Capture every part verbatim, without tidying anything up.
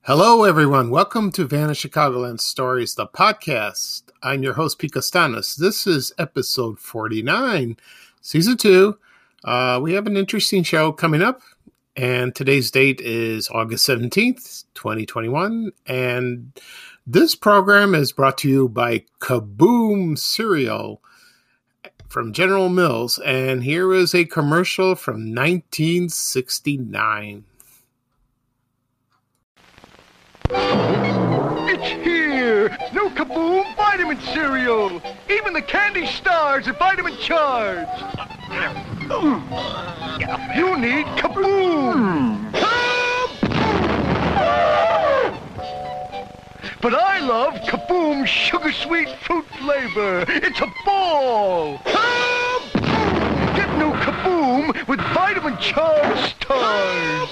Hello, everyone. Welcome to Vanished Chicagoland Stories, the podcast. I'm your host, Pete Costanis. This is episode forty-nine, season two. Uh, we have an interesting show coming up, and today's date is August seventeenth, twenty twenty-one. And this program is brought to you by Kaboom Cereal from General Mills. And here is a commercial from nineteen sixty-nine. It's here! New Kaboom Vitamin Cereal! Even the candy stars are vitamin charged! You need Kaboom! But I love Kaboom Sugar Sweet Fruit Flavor! It's a ball! Get new Kaboom with vitamin charged stars!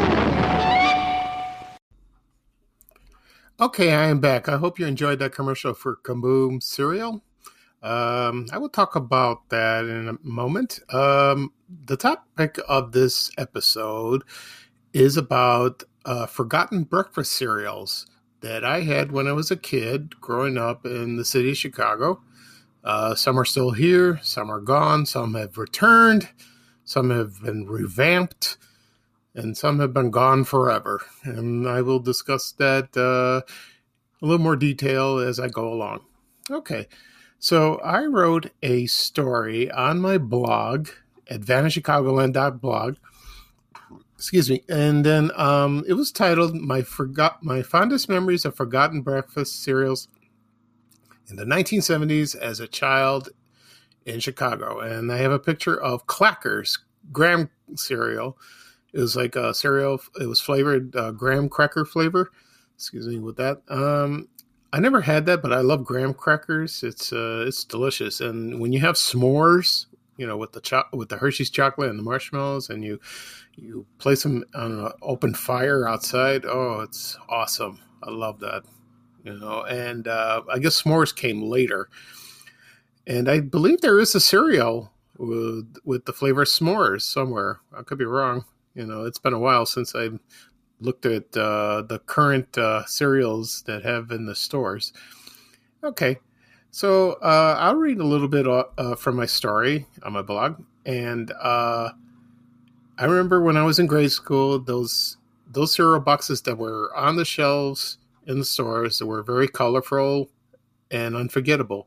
Okay, I am back. I hope you enjoyed that commercial for Kaboom Cereal. Um, I will talk about that in a moment. Um, the topic of this episode is about uh, forgotten breakfast cereals that I had when I was a kid growing up in the city of Chicago. Uh, some are still here, some are gone, some have returned, some have been revamped, and some have been gone forever. And I will discuss that uh, a little more detail as I go along. Okay, so I wrote a story on my blog at vanished chicagoland dot blog. Excuse me. And then um, it was titled My Forgot My Fondest Memories of Forgotten Breakfast Cereals in the nineteen seventies as a Child in Chicago. And I have a picture of Clackers graham cereal. It was like a cereal. It was flavored uh, graham cracker flavor. Excuse me with that. Um, I never had that, but I love graham crackers. It's uh, it's delicious. And when you have s'mores, you know, with the cho- with the Hershey's chocolate and the marshmallows, and you you place them on an open fire outside, oh, it's awesome. I love that. You know, and uh, I guess s'mores came later. And I believe there is a cereal with with the flavor s'mores somewhere. I could be wrong. You know, it's been a while since I looked at uh, the current uh, cereals that have in the stores. Okay, so uh, I'll read a little bit uh, from my story on my blog. And uh, I remember when I was in grade school, those those cereal boxes that were on the shelves in the stores that were very colorful and unforgettable.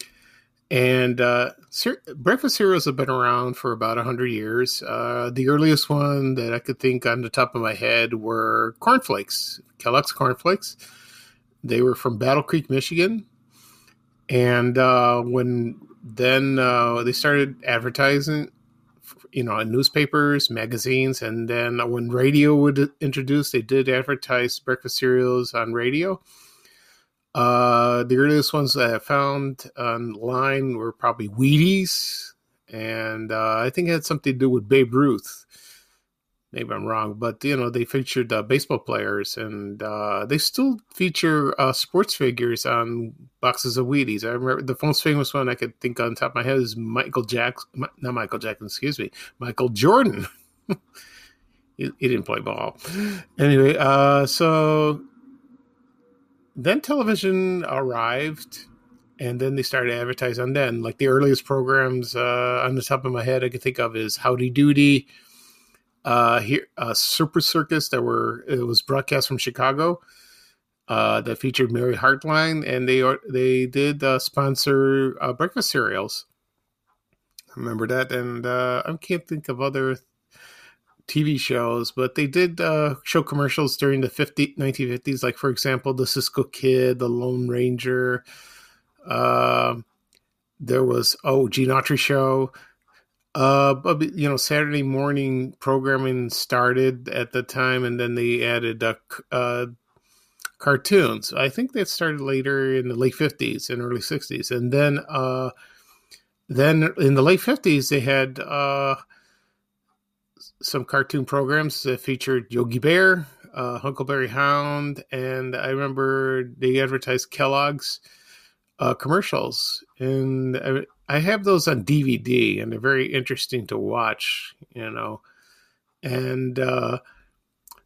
And uh, cer- breakfast cereals have been around for about one hundred years. Uh, the earliest one that I could think on the top of my head were cornflakes, Kellogg's cornflakes. They were from Battle Creek, Michigan. And uh, when then uh, they started advertising, you know, in newspapers, magazines. And then when radio would introduce, they did advertise breakfast cereals on radio. Uh, the earliest ones that I found online were probably Wheaties, and uh, I think it had something to do with Babe Ruth. Maybe I'm wrong, but you know they featured uh, baseball players, and uh, they still feature uh, sports figures on boxes of Wheaties. I remember the most famous one I could think on top of my head is Michael Jackson, not Michael Jackson, excuse me, Michael Jordan. he, he didn't play ball anyway. Uh, so. Then television arrived, and then they started advertising on then. Like the earliest programs uh, on the top of my head I could think of is Howdy Doody, uh, here, uh, Super Circus that were it was broadcast from Chicago. Uh, that featured Mary Hartline, and they they did uh, sponsor uh, breakfast cereals. I remember that, and uh, I can't think of other T V shows, but they did uh, show commercials during the nineteen fifties, like, for example, the Cisco Kid, the Lone Ranger. Uh, there was, oh, Gene Autry Show. Uh, but, you know, Saturday morning programming started at the time, and then they added uh, uh, cartoons. I think that started later in the late fifties and early sixties. And then, uh, then in the late fifties, they had... Uh, some cartoon programs that featured Yogi Bear, uh, Huckleberry Hound, and I remember they advertised Kellogg's uh, commercials. And I, I have those on D V D, and they're very interesting to watch, you know. And uh,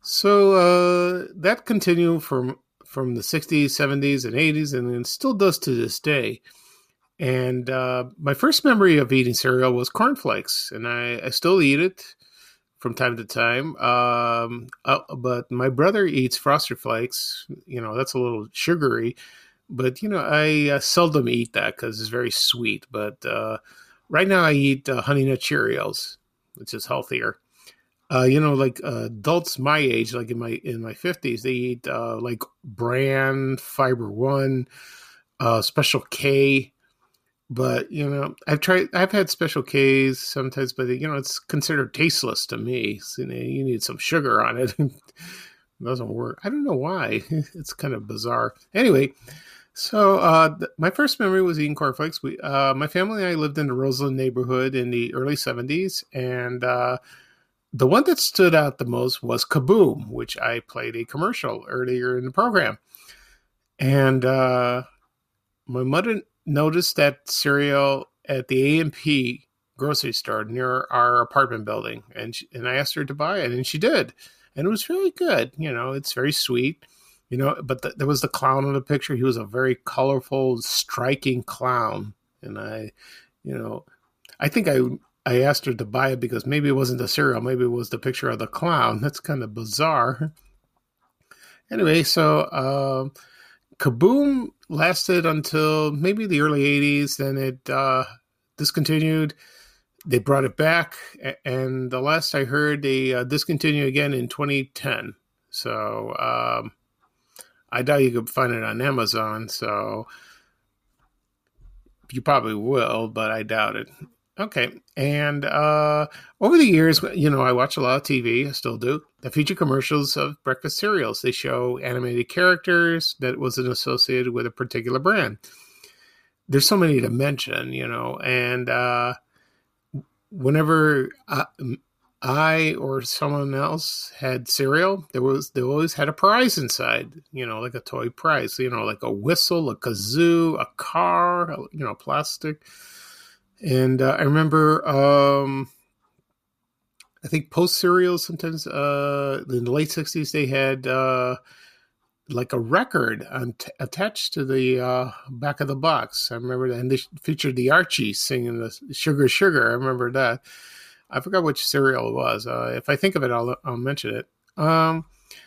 So uh, that continued from from the sixties, seventies, and eighties, and it still does to this day. And uh, my first memory of eating cereal was cornflakes, and I, I still eat it from time to time. Um, uh, but my brother eats Frosted Flakes. You know, that's a little sugary. But, you know, I uh, seldom eat that because it's very sweet. But uh, right now I eat uh, Honey Nut Cheerios, which is healthier. Uh, you know, like uh, adults my age, like in my in my fifties, they eat uh, like Bran, Fiber One, uh, Special K. But, you know, I've tried, I've had Special K's sometimes, but, you know, it's considered tasteless to me. So, you know, you need some sugar on it. It doesn't work. I don't know why. It's kind of bizarre. Anyway, so uh, th- my first memory was eating cornflakes. We, uh, my family and I lived in the Roseland neighborhood in the early seventies. And uh, the one that stood out the most was Kaboom, which I played a commercial earlier in the program. And uh, my mother noticed that cereal at the A and P grocery store near our apartment building, and she, and I asked her to buy it, and she did, and it was really good. You know, it's very sweet, you know. But the, there was the clown in the picture. He was a very colorful, striking clown, and I, you know, I think I I asked her to buy it because maybe it wasn't the cereal, maybe it was the picture of the clown. That's kind of bizarre. Anyway, so. Um, Kaboom lasted until maybe the early eighties. Then it uh, discontinued. They brought it back. And the last I heard, they uh, discontinued again in twenty ten. So um, I doubt you could find it on Amazon. So you probably will, but I doubt it. Okay. And uh, over the years, you know, I watch a lot of T V. I still do. That feature commercials of breakfast cereals. They show animated characters that wasn't associated with a particular brand. There's so many to mention, you know, and uh, whenever I, I or someone else had cereal, there was they always had a prize inside, you know, like a toy prize, you know, like a whistle, a kazoo, a car, you know, plastic. And uh, I remember, um, I think Post cereals sometimes uh, in the late sixties, they had uh, like a record on t- attached to the uh, back of the box. I remember that. And they featured the Archies singing the Sugar Sugar. I remember that. I forgot which cereal it was. Uh, if I think of it, I'll, I'll mention it. Um,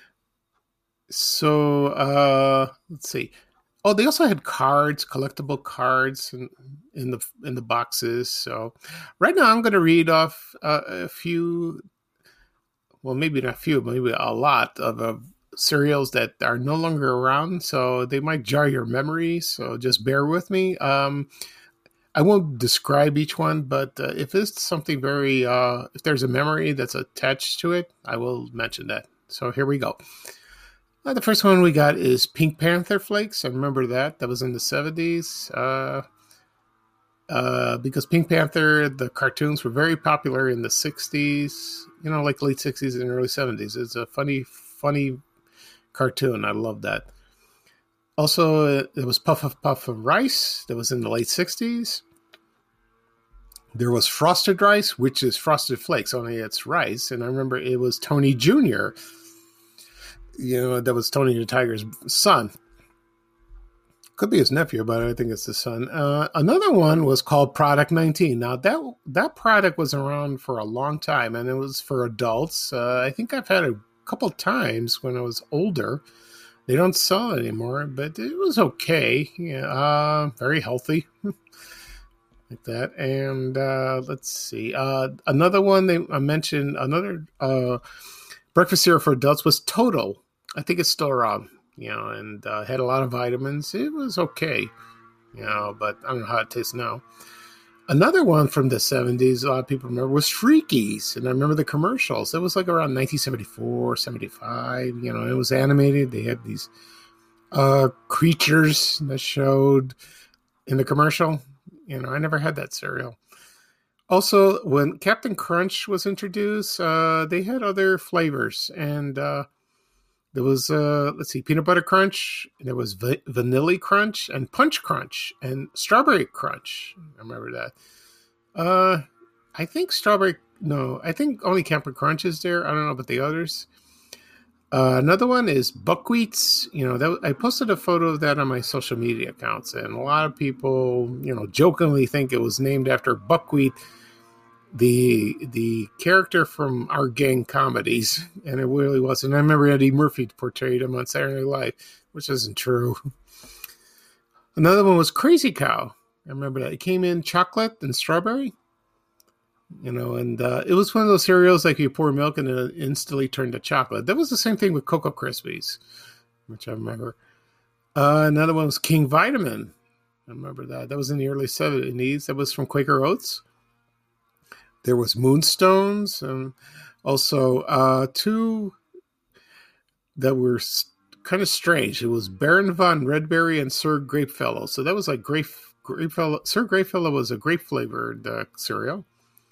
so uh, let's see. Oh, they also had cards, collectible cards in, in the in the boxes. So right now I'm going to read off uh, a few, well, maybe not a few, maybe a lot of uh, cereals that are no longer around. So they might jar your memory. So just bear with me. Um, I won't describe each one, but uh, if it's something very, uh, if there's a memory that's attached to it, I will mention that. So here we go. Uh, the first one we got is Pink Panther Flakes. I remember that. That was in the seventies. Uh, uh, because Pink Panther, the cartoons were very popular in the sixties, you know, like late sixties and early seventies. It's a funny, funny cartoon. I love that. Also, uh, there was Puff of Puff of Rice. That was in the late sixties. There was Frosted Rice, which is Frosted Flakes, only it's rice. And I remember it was Tony Junior You know, that was Tony the Tiger's son. Could be his nephew, but I think it's the son. Uh, another one was called Product nineteen. Now, that that product was around for a long time, and it was for adults. Uh, I think I've had it a couple times when I was older. They don't sell it anymore, but it was okay. Yeah, uh, very healthy. Like that. And uh, let's see. Uh, another one they I mentioned, another... Uh, breakfast cereal for adults was Total. I think it's still around, you know, and uh, had a lot of vitamins. It was okay, you know, but I don't know how it tastes now. Another one from the seventies, a lot of people remember, was Freakies. And I remember the commercials. It was like around nineteen seventy-four, seventy-five. You know, it was animated. They had these uh, creatures that showed in the commercial. You know, I never had that cereal. Also, when Captain Crunch was introduced, uh, they had other flavors. And uh, there was, uh, let's see, Peanut Butter Crunch, and there was va- Vanilla Crunch, and Punch Crunch, and Strawberry Crunch. I remember that. Uh, I think Strawberry, no, I think only Captain Crunch is there. I don't know about the others. Uh, another one is buckwheats. You know, that, I posted a photo of that on my social media accounts, and a lot of people, you know, jokingly think it was named after Buckwheat, the the character from Our Gang comedies, and it really wasn't. I remember Eddie Murphy portrayed him on Saturday Night Live, which isn't true. Another one was Crazy Cow. I remember that. It came in chocolate and strawberry. You know, and uh, it was one of those cereals like you pour milk and it instantly turned to chocolate. That was the same thing with Cocoa Krispies, which I remember. Uh, another one was King Vitamin. I remember that. That was in the early seventies. That was from Quaker Oats. There was Moonstones, and also uh, two that were kind of strange. It was Baron von Redberry and Sir Grapefellow. So that was like grape, Grapefellow. Sir Grapefellow was a grape flavored uh, cereal.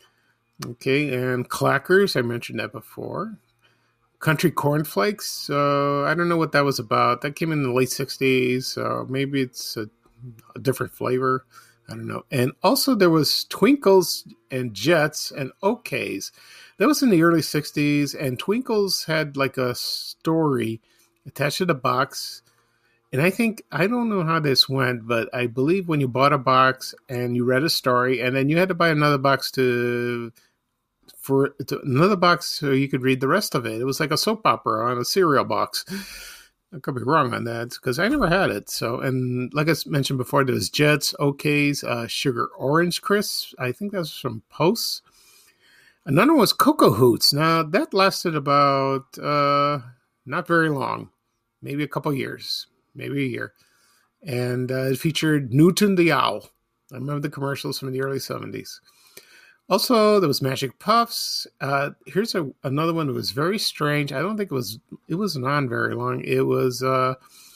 Okay, and Clackers, I mentioned that before. Country Cornflakes, uh, I don't know what that was about. That came in the late sixties, so maybe it's a, a different flavor. I don't know. And also there was Twinkles and Jets and Okays. That was in the early sixties, and Twinkles had like a story attached to the box. And I think, I don't know how this went, but I believe when you bought a box and you read a story, and then you had to buy another box to... for to another box so you could read the rest of it. It was like a soap opera on a cereal box. I could be wrong on that because I never had it. So, and like I mentioned before, there was Jets, Okays, uh, Sugar Orange Crisps. I think that was from Post. Another one was Cocoa Hoots. Now, that lasted about uh, not very long, maybe a couple years, maybe a year. And uh, it featured Newton the Owl. I remember the commercials from the early seventies. Also, there was Magic Puffs. Uh, here's a, another one that was very strange. I don't think it was, it wasn't on very long. It was uh,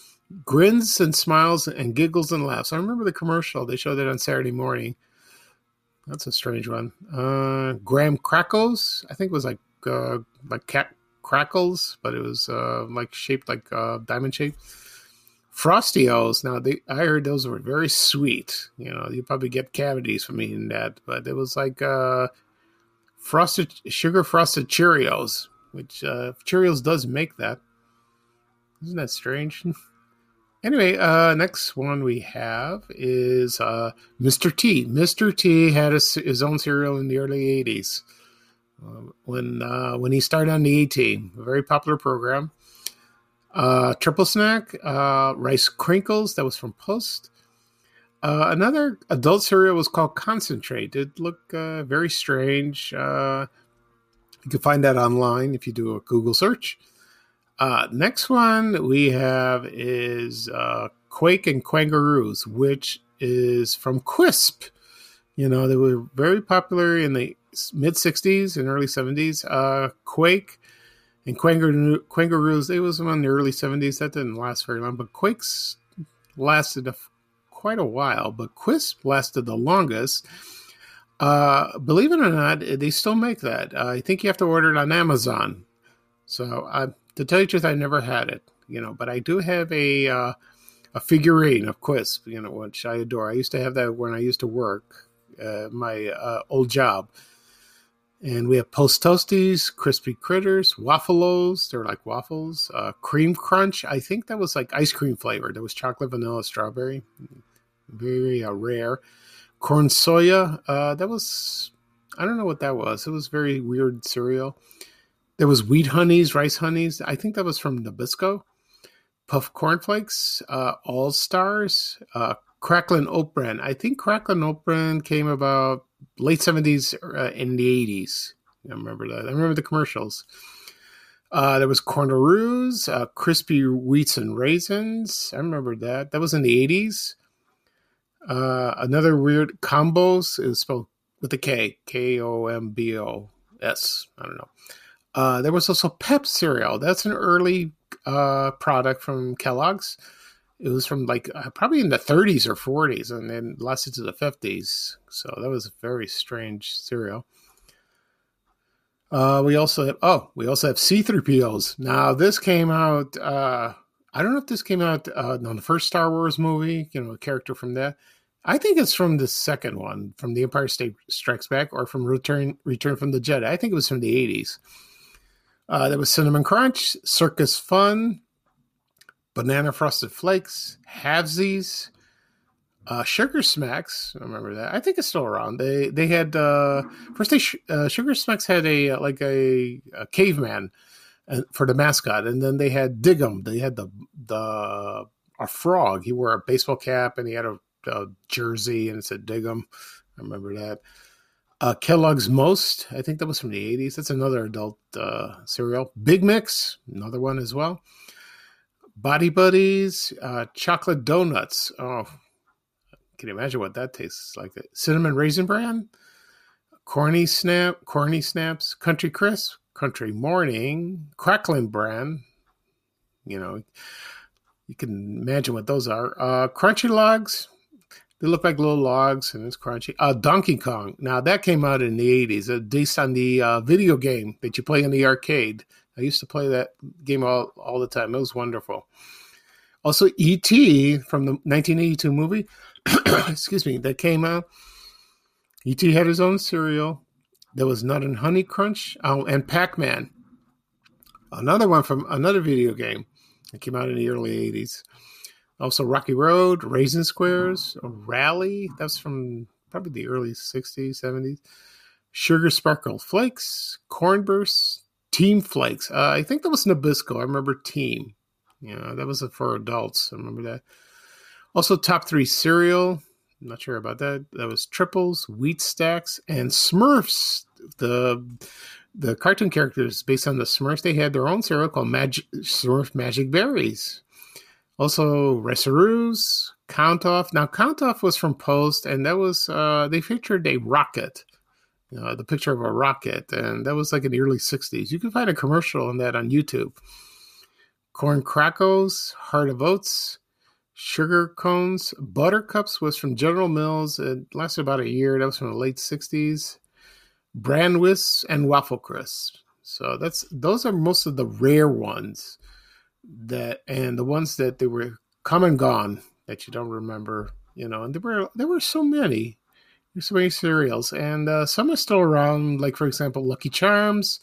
Grins and Smiles and Giggles and Laughs. I remember the commercial. They showed it on Saturday morning. That's a strange one. Uh, Graham Crackles. I think it was like uh, like cat crackles, but it was uh, like shaped like uh, diamond shape. Frosty-O's. Now, they, I heard those were very sweet. You know, you probably get cavities from eating that, but it was like uh, frosted sugar frosted Cheerios, which uh, Cheerios does make that. Isn't that strange? Anyway, uh, next one we have is uh, Mister T. Mister T had a, his own cereal in the early eighties uh, when uh, when he started on the A-Team, a very popular program. Uh, Triple Snack, uh, Rice Crinkles, that was from Post. Uh, another adult cereal was called Concentrate. It looked uh, very strange. Uh, you can find that online if you do a Google search. Uh, next one we have is uh, Quake and Quangaroos, which is from Quisp. You know, they were very popular in the mid-sixties and early seventies. Uh, Quake and Quangaroo, Quangaroos, it was in the early seventies. That didn't last very long, but Quakes lasted a, quite a while, but Quisp lasted the longest. Uh, believe it or not, they still make that. Uh, I think you have to order it on Amazon. So, uh, to tell you the truth, I never had it, you know, but I do have a uh, a figurine of Quisp, you know, which I adore. I used to have that when I used to work uh, my uh, old job. And we have Post Toasties, Crispy Critters, Waffle-Os, they're like waffles, uh, Cream Crunch, I think that was like ice cream flavored. There was chocolate, vanilla, strawberry, very uh, rare. Corn Soya, uh, that was, I don't know what that was. It was very weird cereal. There was Wheat Honeys, Rice Honeys, I think that was from Nabisco. Puff Cornflakes, uh, All Stars, uh, Cracklin' Oat Bran. I think Cracklin' Oat Bran came about late seventies uh, in the eighties. I remember that. I remember the commercials. Uh, there was Cornaroos, uh, Crispy Wheats and Raisins. I remember that. That was in the eighties. Uh, another weird Combos. It was spelled with a K. K O M B O S. I don't know. Uh, there was also Pep cereal. That's an early uh, product from Kellogg's. It was from like uh, probably in the thirties or forties and then lasted to the fifties. So that was a very strange cereal. Uh, we also have, oh, we also have C three P Os. Now this came out, uh, I don't know if this came out uh, on the first Star Wars movie, you know, a character from that. I think it's from the second one, from The Empire State Strikes Back, or from Return Return from the Jedi. I think it was from the eighties. Uh, there was Cinnamon Crunch, Circus Fun, Banana Frosted Flakes, Halvesies, uh, Sugar Smacks. I remember that. I think it's still around. They they had uh, first they sh- uh, Sugar Smacks had a like a, a caveman for the mascot, and then they had Dig'em. They had the the a frog. He wore a baseball cap and he had a, a jersey and it said Dig'em. I remember that. Uh, Kellogg's Most, I think that was from the eighties. That's another adult uh, cereal. Big Mix, another one as well. Body Buddies, uh, Chocolate Donuts. Oh, can you imagine what that tastes like? Cinnamon Raisin Bran, Corny Snap, Corny Snaps, Country Crisp, Country Morning, Cracklin' Bran. You know, you can imagine what those are. Uh, Crunchy Logs. They look like little logs, and it's crunchy. Uh, Donkey Kong. Now, that came out in the eighties, uh, based on the uh, video game that you play in the arcade. I used to play that game all, all the time. It was wonderful. Also, E T from the nineteen eighty-two movie, excuse me, that came out. E T had his own cereal. There was Nut and Honey Crunch, oh, and Pac-Man. Another one from another video game that came out in the early eighties. Also, Rocky Road, Raisin Squares, Rally. That's from probably the early sixties, seventies. Sugar Sparkle Flakes, Corn Bursts, Team Flakes. Uh, I think that was Nabisco. I remember Team. You know, that was for adults. I remember that. Also, Top three Cereal. I'm not sure about that. That was Triples, Wheat Stacks, and Smurfs. The the cartoon characters based on the Smurfs, they had their own cereal called Magic, Smurf Magic Berries. Also, Resseroos, Count Off. Now, Count Off was from Post, and that was, uh, they featured a rocket, you know, the picture of a rocket, and that was like in the early sixties. You can find a commercial on that on YouTube. Corn Crackles, Heart of Oats, Sugar Cones, Buttercups was from General Mills. It lasted about a year. That was from the late sixties. Bran Wisps and Waffle Crisp. So that's those are most of the rare ones. That and the ones that they were come and gone that you don't remember, you know, and there were there were so many, there's so many cereals, and uh, some are still around. Like for example, Lucky Charms,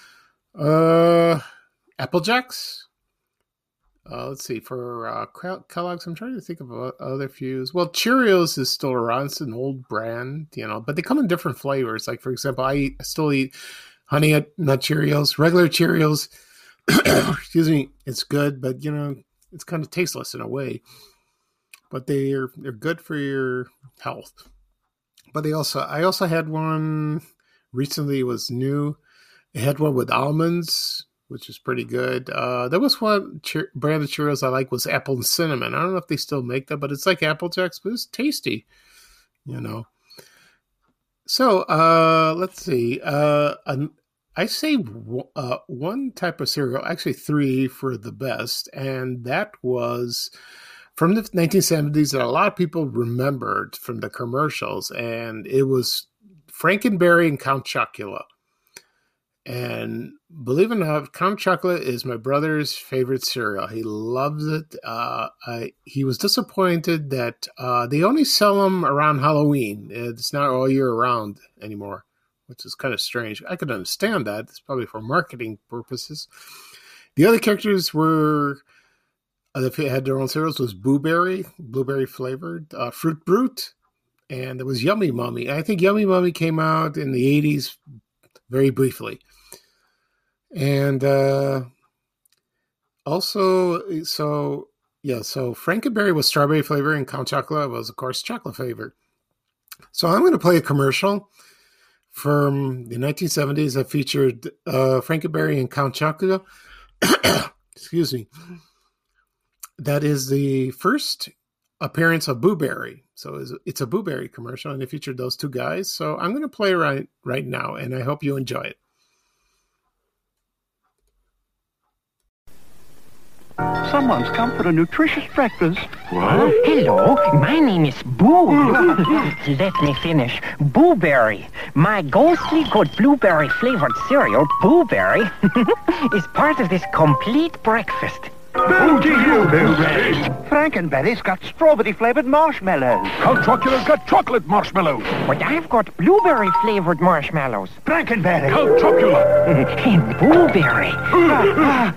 uh, Apple Jacks. Uh, let's see for uh, Kellogg's. I'm trying to think of other fews. Well, Cheerios is still around. It's an old brand, you know, but they come in different flavors. Like for example, I, eat, I still eat Honey Nut Cheerios, regular Cheerios. Excuse me, it's good, but you know, it's kind of tasteless in a way. But they're they're good for your health. But they also I also had one recently. It was new. I had one with almonds, which is pretty good. Uh, there was one che- brand of Cheerios I like was Apple and Cinnamon. I don't know if they still make that, but it's like Apple Jacks, but it's tasty. You know. So uh, let's see. Uh, an, I say uh, one type of cereal, actually three for the best, and that was from the nineteen seventies that a lot of people remembered from the commercials, and it was Frankenberry and Count Chocula. And believe it or not, Count Chocula is my brother's favorite cereal. He loves it. Uh, I, he was disappointed that uh, they only sell them around Halloween. It's not all year round anymore, which is kind of strange. I could understand that. It's probably for marketing purposes. The other characters were, uh, that had their own cereals, was Blueberry, blueberry flavored, uh, Fruit Brute, and there was Yummy Mummy. I think Yummy Mummy came out in the eighties very briefly. And uh, also, so, yeah, so Frankenberry was strawberry flavor and Count Chocula was, of course, chocolate flavor. So I'm going to play a commercial from the nineteen seventies that featured uh, Frankenberry and Count Chocula. Excuse me. That is the first appearance of Blueberry. So it's a Blueberry commercial, and it featured those two guys. So I'm going to play it right, right now, and I hope you enjoy it. Someone's come for a nutritious breakfast. What? Hello, my name is Boo. Let me finish. Blueberry. My ghostly good blueberry flavored cereal, Blueberry, is part of this complete breakfast. Boo to you, Blueberry. Frankenberry's got strawberry-flavored marshmallows. Count Chocula's got chocolate marshmallows. But I've got blueberry-flavored marshmallows. Frankenberry. Count Chocula. And blueberry.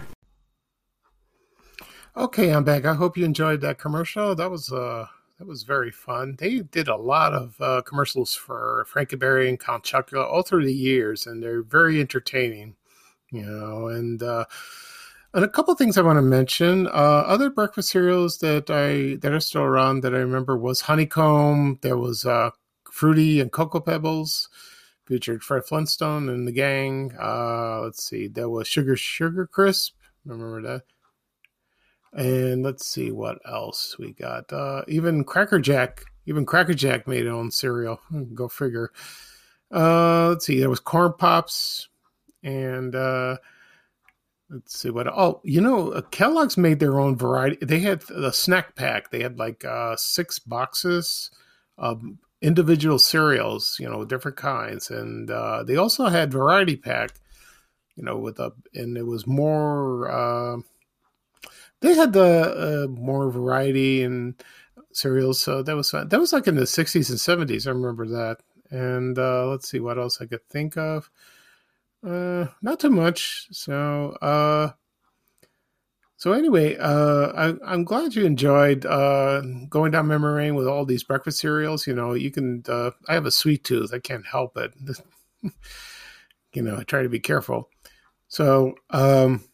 Okay, I'm back. I hope you enjoyed that commercial. That was uh, that was very fun. They did a lot of uh, commercials for Frankenberry and Count Chocula all through the years, and they're very entertaining. You know, and uh, and a couple things I want to mention. Uh, other breakfast cereals that I that are still around that I remember was Honeycomb. There was uh, Fruity and Cocoa Pebbles, featured Fred Flintstone and the gang. Uh, let's see, there was Sugar Sugar Crisp. Remember that? And let's see what else we got. Uh, even Cracker Jack, even Cracker Jack made their own cereal. Go figure. Uh, let's see, there was Corn Pops, and uh, let's see what. Oh, you know, uh, Kellogg's made their own variety. They had the snack pack. They had like uh, six boxes of individual cereals, you know, different kinds, and uh, they also had variety pack. You know, with a and it was more. Uh, They had the uh, more variety and cereals, so that was fun. That was like in the sixties and seventies. I remember that. And uh, let's see what else I could think of. Uh, not too much. So, uh, so anyway, uh, I, I'm glad you enjoyed uh, going down memory lane with all these breakfast cereals. You know, you can. Uh, I have a sweet tooth. I can't help it. You know, I try to be careful. So. Um,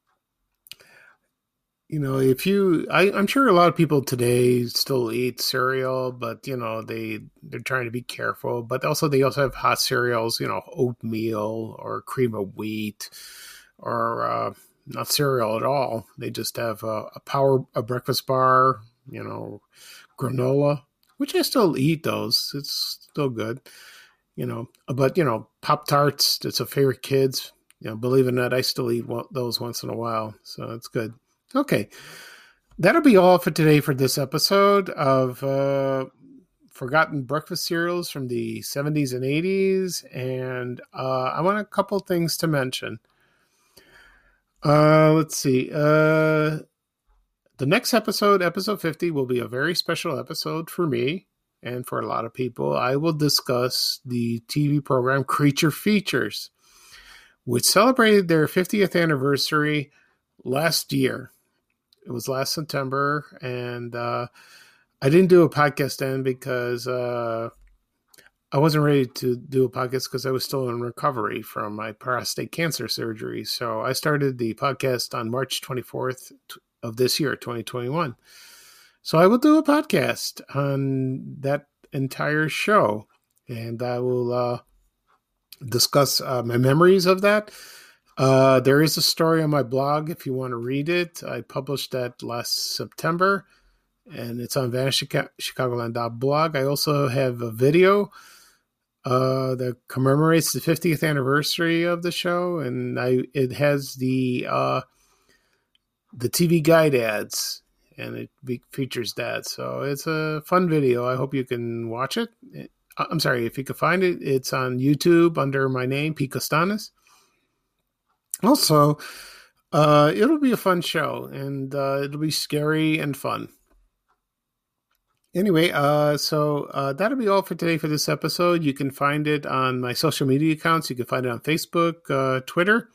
You know, if you, I, I'm sure a lot of people today still eat cereal, but you know, they they're trying to be careful. But also, they also have hot cereals, you know, oatmeal or cream of wheat, or uh, not cereal at all. They just have a, a power, a breakfast bar, you know, granola, which I still eat those. It's still good, you know. But you know, Pop Tarts, it's a favorite kids. You know, believe it or not, I still eat one, those once in a while, so it's good. Okay, that'll be all for today for this episode of uh, Forgotten Breakfast Cereals from the seventies and eighties. And uh, I want a couple things to mention. Uh, let's see. Uh, the next episode, episode fifty, will be a very special episode for me and for a lot of people. I will discuss the T V program Creature Features, which celebrated their fiftieth anniversary last year. It was last September, and uh, I didn't do a podcast then because uh, I wasn't ready to do a podcast because I was still in recovery from my prostate cancer surgery. So I started the podcast on March twenty-fourth of this year, twenty twenty-one. So I will do a podcast on that entire show, and I will uh, discuss uh, my memories of that. Uh, there is a story on my blog if you want to read it. I published that last September, and it's on vanish chicagoland dot blog. I also have a video uh, that commemorates the fiftieth anniversary of the show, and I it has the uh, the T V guide ads, and it be, features that. So it's a fun video. I hope you can watch it. I'm sorry, if you can find it, it's on YouTube under my name, Pete Costanis. Also, uh, it'll be a fun show, and uh, it'll be scary and fun. Anyway, uh, so uh, that'll be all for today for this episode. You can find it on my social media accounts. You can find it on Facebook, uh, Twitter,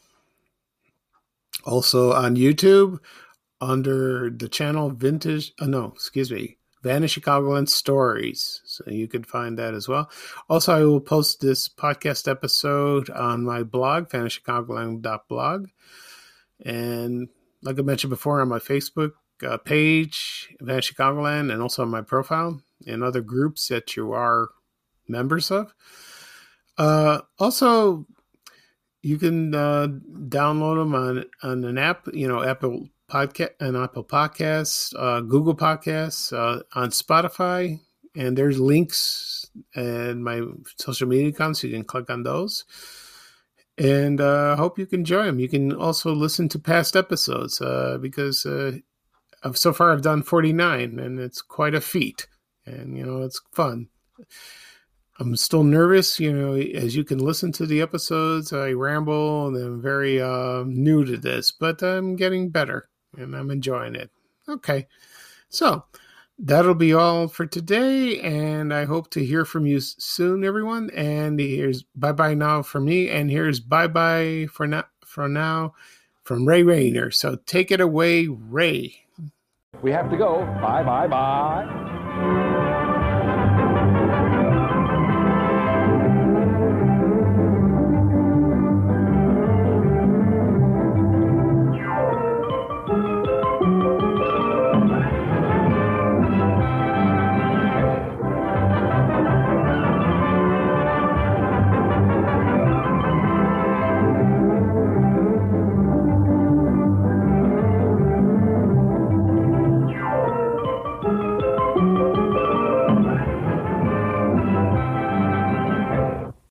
also on YouTube under the channel Vintage. Uh, no, excuse me, Vanish Chicagoland Stories. So you can find that as well. Also, I will post this podcast episode on my blog, vanish chicagoland dot blog. And like I mentioned before, on my Facebook uh, page, Vanish Chicagoland, and also on my profile and other groups that you are members of. Uh, also, you can uh, download them on, on an app, you know, Apple Podcast and Apple Podcasts, uh, Google Podcasts, uh, on Spotify, and there's links in my social media accounts. So you can click on those, and I uh, hope you can enjoy them. You can also listen to past episodes uh, because uh, I've, so far I've done forty-nine, and it's quite a feat, and you know it's fun. I'm still nervous, you know, as you can listen to the episodes. I ramble, and I'm very uh, new to this, but I'm getting better. and I'm enjoying it. Okay, so that'll be all for today, and I hope to hear from you soon, everyone. And here's bye-bye now for me, and here's bye-bye for now, for now from Ray Rayner. So take it away, Ray. We have to go. Bye, bye, bye.